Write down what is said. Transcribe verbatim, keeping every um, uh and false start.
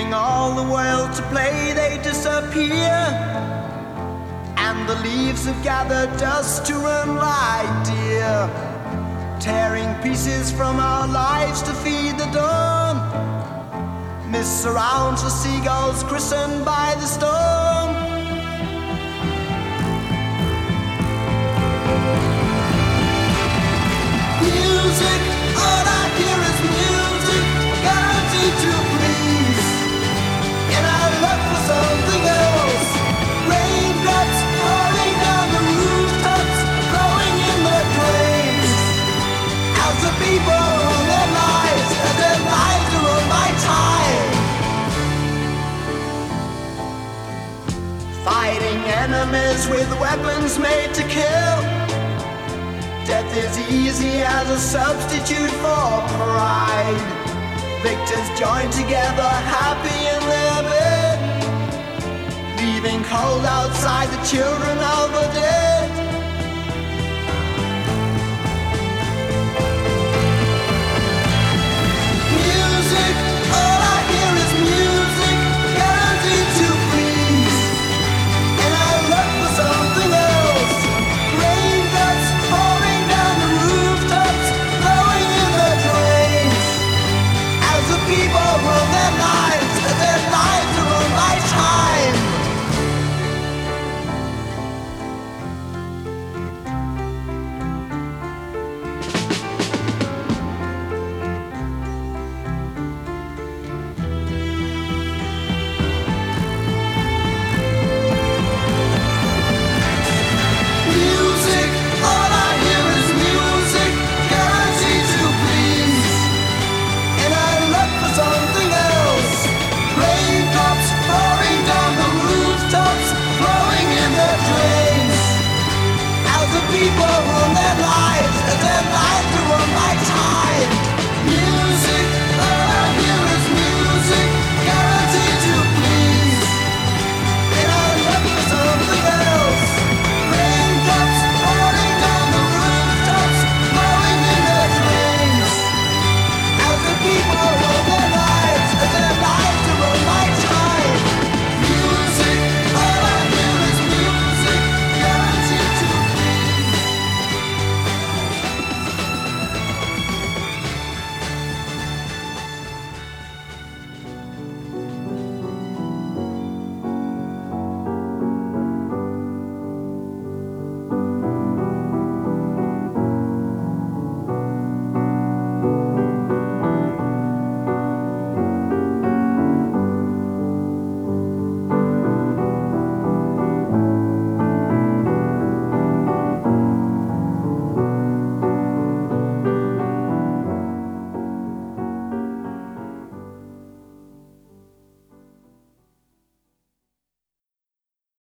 Leaving all the world to play, they disappear, and the leaves have gathered dust to run like deer, tearing pieces from our lives to feed the dawn. Mist surrounds the seagulls christened by the storm. Music, all I hear is music, guaranteed to please. And I look for something else. Raindrops falling down the rooftops, blowing in the drains. As the people run their lives, as their lives are on my time. Fighting enemies with weapons made to kill. Death is easy as a substitute for pride. Victors join together, happy in their bed, leaving cold outside the children of the dead.